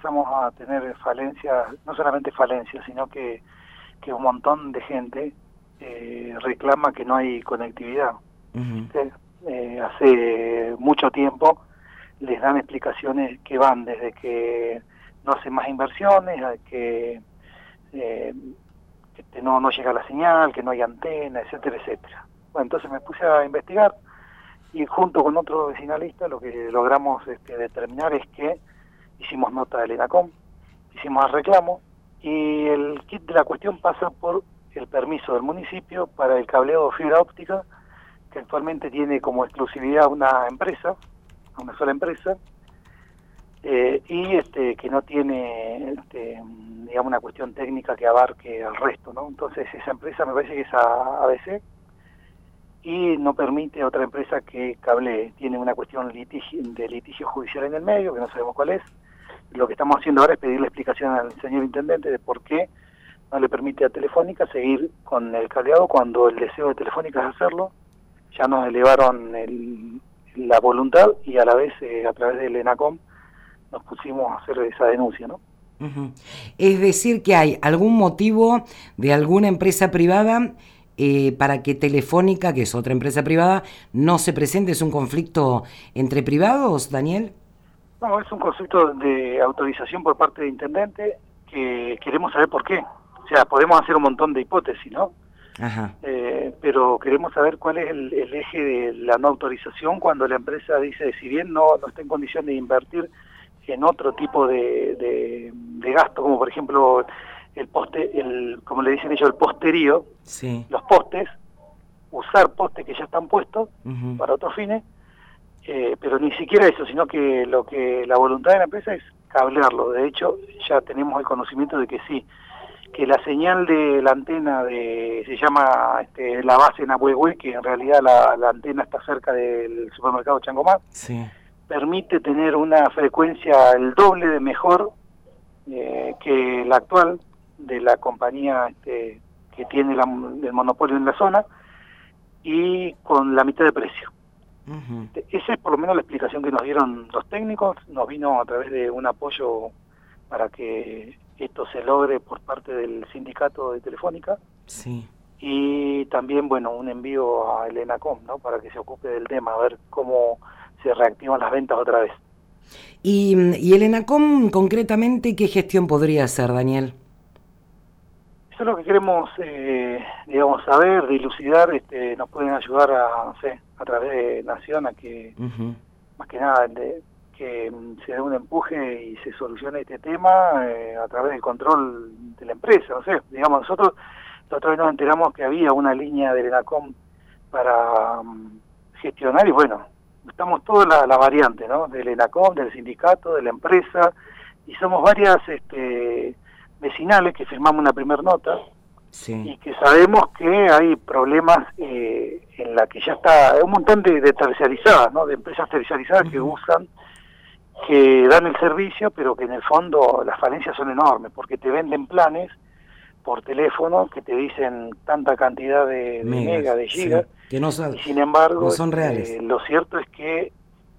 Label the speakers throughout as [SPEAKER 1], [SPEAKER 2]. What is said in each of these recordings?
[SPEAKER 1] empezamos a tener falencias, no solamente falencias, sino que un montón de gente reclama que no hay conectividad. Hace mucho tiempo les dan explicaciones que van desde que no hacen más inversiones, a que no llega la señal, que no hay antena, etcétera, etcétera. Bueno, entonces me puse a investigar y junto con otro vecinalista lo que logramos determinar es que hicimos nota del ENACOM, hicimos el reclamo y el kit de la cuestión pasa por el permiso del municipio para el cableado de fibra óptica, que actualmente tiene como exclusividad una empresa, una sola empresa, y que no tiene digamos una cuestión técnica que abarque al resto, ¿no? Entonces esa empresa me parece que es ABC y no permite a otra empresa que cablee. Tiene una cuestión de litigio judicial en el medio, que no sabemos cuál es. Lo que estamos haciendo ahora es pedirle explicación al señor intendente de por qué no le permite a Telefónica seguir con el cableado cuando el deseo de Telefónica es hacerlo. Ya nos elevaron la voluntad y a la vez a través del ENACOM nos pusimos a hacer esa denuncia, ¿no?
[SPEAKER 2] Es decir, que hay algún motivo de alguna empresa privada para que Telefónica, que es otra empresa privada, no se presente. ¿Es un conflicto entre privados, Daniel?
[SPEAKER 1] No, es un conflicto de autorización por parte del intendente que queremos saber por qué. O sea, podemos hacer un montón de hipótesis, ¿no?
[SPEAKER 2] Ajá.
[SPEAKER 1] Pero queremos saber cuál es el eje de la no autorización cuando la empresa dice, si bien no está en condición de invertir en otro tipo de gasto, como por ejemplo el poste, como le dicen ellos, el posterío,
[SPEAKER 2] sí.
[SPEAKER 1] Los postes, usar postes que ya están puestos para otros fines, pero ni siquiera eso, sino que la voluntad de la empresa es cablearlo. De hecho, ya tenemos el conocimiento de que sí, que la señal de la antena se llama la base en Ahuehue, que en realidad la antena está cerca del supermercado Changomar,
[SPEAKER 2] sí.
[SPEAKER 1] Permite tener una frecuencia el doble de mejor que la actual de la compañía que tiene el monopolio en la zona y con la mitad de precio. Esa es por lo menos la explicación que nos dieron los técnicos, nos vino a través de un apoyo para que esto se logre por parte del sindicato de Telefónica.
[SPEAKER 2] Sí.
[SPEAKER 1] Y también, bueno, un envío a ENACOM, ¿no? Para que se ocupe del tema, a ver cómo se reactivan las ventas otra vez.
[SPEAKER 2] ¿Y el ENACOM concretamente qué gestión podría hacer, Daniel?
[SPEAKER 1] Eso es lo que queremos, digamos, saber, dilucidar. Nos pueden ayudar a través de Nación a que, más que nada, que se dé un empuje y se solucione este tema a través del control de la empresa. No sé, digamos, nosotros la otra vez nos enteramos que había una línea del ENACOM para gestionar y bueno, estamos toda la variante, ¿no? Del ENACOM, del sindicato, de la empresa, y somos varias vecinales que firmamos una primera nota y que sabemos que hay problemas en la que ya está, un montón de terciarizadas, ¿no? De empresas terciarizadas que usan, que dan el servicio, pero que en el fondo las falencias son enormes, porque te venden planes por teléfono que te dicen tanta cantidad de mega, de gigas,
[SPEAKER 2] que no,
[SPEAKER 1] y sin embargo
[SPEAKER 2] no son reales.
[SPEAKER 1] Lo cierto es que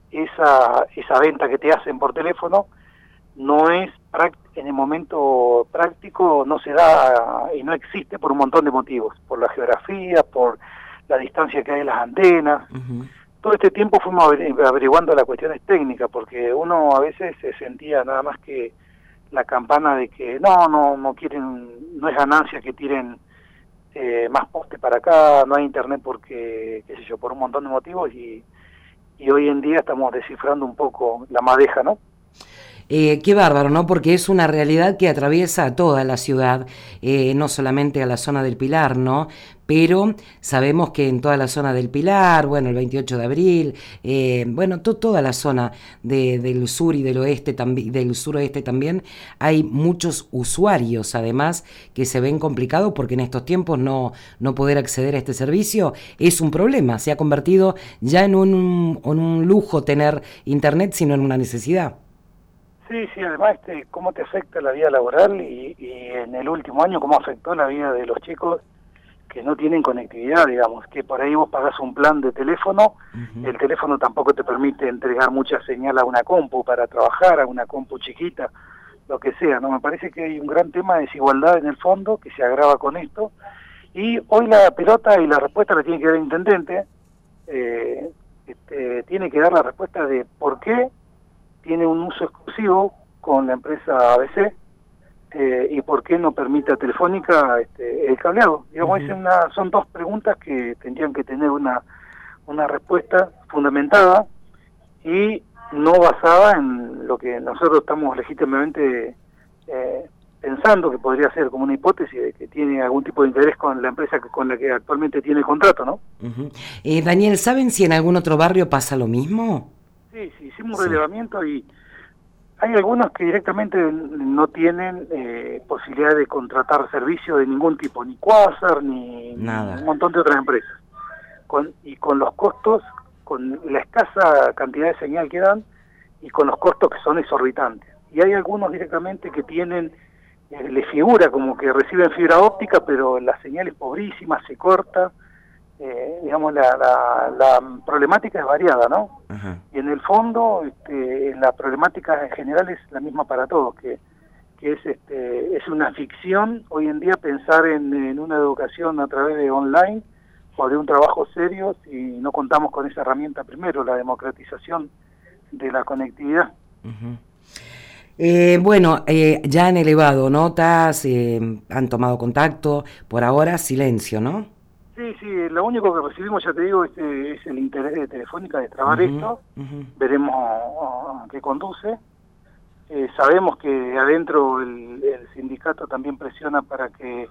[SPEAKER 1] esa venta que te hacen por teléfono no es en el momento práctico, no se da y no existe por un montón de motivos, por la geografía, por la distancia que hay de las antenas. Todo este tiempo fuimos averiguando las cuestiones técnicas, porque uno a veces se sentía nada más que la campana de que no quieren, no es ganancia que tiren más poste para acá, no hay internet porque, qué sé yo, por un montón de motivos y hoy en día estamos descifrando un poco la madeja, ¿no?
[SPEAKER 2] Qué bárbaro, ¿no? Porque es una realidad que atraviesa a toda la ciudad, no solamente a la zona del Pilar, ¿no? Pero sabemos que en toda la zona del Pilar, bueno, el 28 de abril, bueno, toda la zona del sur y del oeste, del suroeste también, hay muchos usuarios, además, que se ven complicados porque en estos tiempos no poder acceder a este servicio es un problema. Se ha convertido ya en un lujo tener internet, sino en una necesidad.
[SPEAKER 1] Sí, además, cómo te afecta la vida laboral y en el último año cómo afectó la vida de los chicos que no tienen conectividad, digamos, que por ahí vos pagás un plan de teléfono, el teléfono tampoco te permite entregar mucha señal a una compu para trabajar, a una compu chiquita, lo que sea, ¿no? Me parece que hay un gran tema de desigualdad en el fondo que se agrava con esto, y hoy la pelota y la respuesta la tiene que dar el intendente, tiene que dar la respuesta de por qué tiene un uso exclusivo con la empresa ABC, y por qué no permite a Telefónica el cableado. Digamos, son dos preguntas que tendrían que tener una respuesta fundamentada y no basada en lo que nosotros estamos legítimamente pensando que podría ser como una hipótesis de que tiene algún tipo de interés con la empresa con la que actualmente tiene contrato, ¿no?
[SPEAKER 2] Daniel, ¿saben si en algún otro barrio pasa lo mismo?
[SPEAKER 1] Sí, hicimos un relevamiento y hay algunos que directamente no tienen posibilidad de contratar servicio de ningún tipo, ni Quasar, ni
[SPEAKER 2] nada,
[SPEAKER 1] un montón de otras empresas. Y con los costos, con la escasa cantidad de señal que dan, y con los costos que son exorbitantes. Y hay algunos directamente que tienen, les figura como que reciben fibra óptica, pero la señal es pobrísima, se corta. Digamos, la problemática es variada, ¿no?
[SPEAKER 2] Ajá.
[SPEAKER 1] Y en el fondo, la problemática en general es la misma para todos, que es una ficción hoy en día pensar en una educación a través de online o de un trabajo serio si no contamos con esa herramienta primero, la democratización de la conectividad.
[SPEAKER 2] Bueno, ya han elevado notas, han tomado contacto, por ahora silencio, ¿no?
[SPEAKER 1] Sí, lo único que recibimos, ya te digo, es el interés de Telefónica de trabar esto, veremos a qué conduce. Sabemos que adentro el sindicato también presiona para que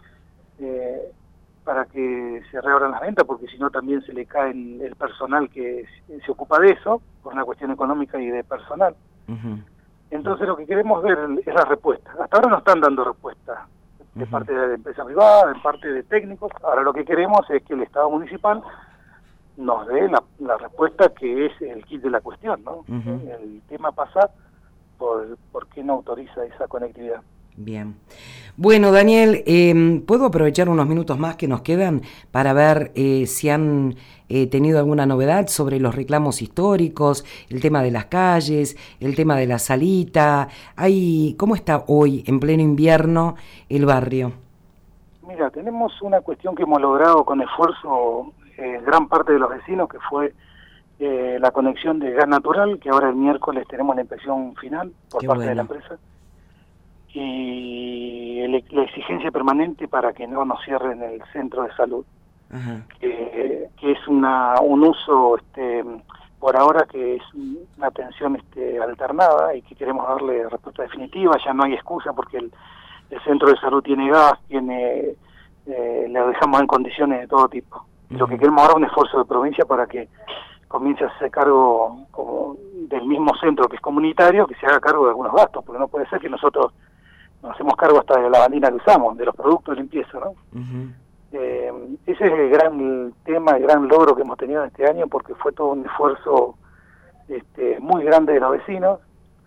[SPEAKER 1] se reabran las ventas, porque si no también se le cae el personal que se ocupa de eso, por una cuestión económica y de personal. Entonces lo que queremos ver es la respuesta. Hasta ahora no están dando respuesta de parte de la empresa privada, de parte de técnicos. Ahora lo que queremos es que el Estado municipal nos dé la respuesta que es el kit de la cuestión, ¿no? El tema pasa por qué no autoriza esa conectividad.
[SPEAKER 2] Bien. Bueno, Daniel, ¿puedo aprovechar unos minutos más que nos quedan para ver si han tenido alguna novedad sobre los reclamos históricos, el tema de las calles, el tema de la salita? ¿Cómo está hoy, en pleno invierno, el barrio?
[SPEAKER 1] Mira, tenemos una cuestión que hemos logrado con esfuerzo gran parte de los vecinos, que fue la conexión de gas natural, que ahora el miércoles tenemos la inspección final por parte de la empresa. Y la exigencia permanente para que no nos cierren el centro de salud, que es un uso por ahora que es una atención alternada y que queremos darle respuesta definitiva. Ya no hay excusa porque el centro de salud tiene gas, le dejamos en condiciones de todo tipo. Lo que queremos ahora es un esfuerzo de provincia para que comience a hacerse cargo como del mismo centro que es comunitario, que se haga cargo de algunos gastos, porque no puede ser que nosotros nos hacemos cargo hasta de la lavandina que usamos, de los productos de limpieza, ¿no? Ese es el gran tema, el gran logro que hemos tenido este año, porque fue todo un esfuerzo muy grande de los vecinos.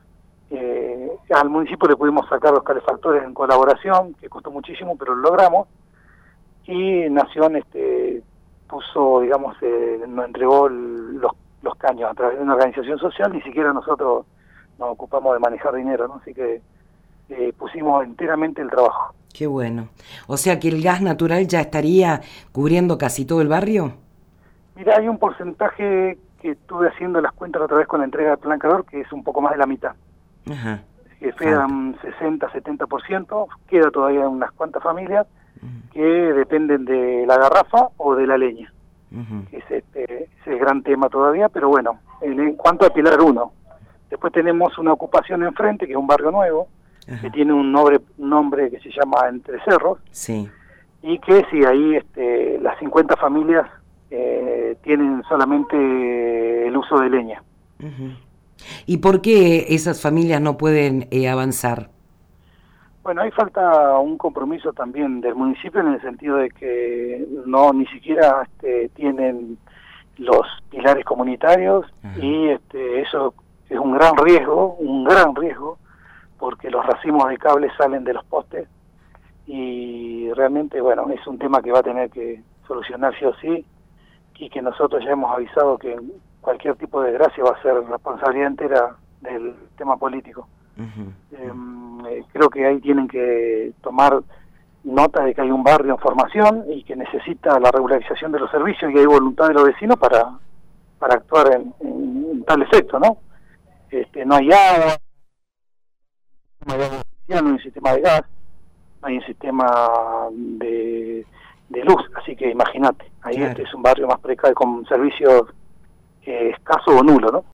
[SPEAKER 1] Al municipio le pudimos sacar los calefactores en colaboración, que costó muchísimo, pero lo logramos. Y Nación puso, digamos, nos entregó los caños a través de una organización social. Ni siquiera nosotros nos ocupamos de manejar dinero, ¿no? Así que pusimos enteramente el trabajo.
[SPEAKER 2] Qué bueno. O sea que el gas natural ya estaría cubriendo casi todo el barrio.
[SPEAKER 1] Mira, hay un porcentaje que estuve haciendo las cuentas otra vez con la entrega del plan calor, que es un poco más de la mitad. Que quedan 60-70%, queda todavía unas cuantas familias que dependen de la garrafa o de la leña. Ese es el gran tema todavía, pero bueno, en cuanto a Pilar 1. Después tenemos una ocupación enfrente, que es un barrio nuevo, que tiene un nombre que se llama Entre Cerros, y que sí, ahí las 50 familias tienen solamente el uso de leña.
[SPEAKER 2] ¿Y por qué esas familias no pueden avanzar?
[SPEAKER 1] Bueno, ahí falta un compromiso también del municipio, en el sentido de que ni siquiera tienen los pilares comunitarios, y eso es un gran riesgo, porque los racimos de cable salen de los postes, y realmente, bueno, es un tema que va a tener que solucionar sí o sí, y que nosotros ya hemos avisado que cualquier tipo de desgracia va a ser responsabilidad entera del tema político. creo que ahí tienen que tomar nota de que hay un barrio en formación y que necesita la regularización de los servicios, y hay voluntad de los vecinos para actuar en tal efecto, ¿no? No hay agua, no hay agua oficial, no hay sistema de gas, no hay un sistema de luz, así que imagínate, ahí
[SPEAKER 2] Claro.
[SPEAKER 1] es un barrio más precario con servicios escasos o nulos, ¿no?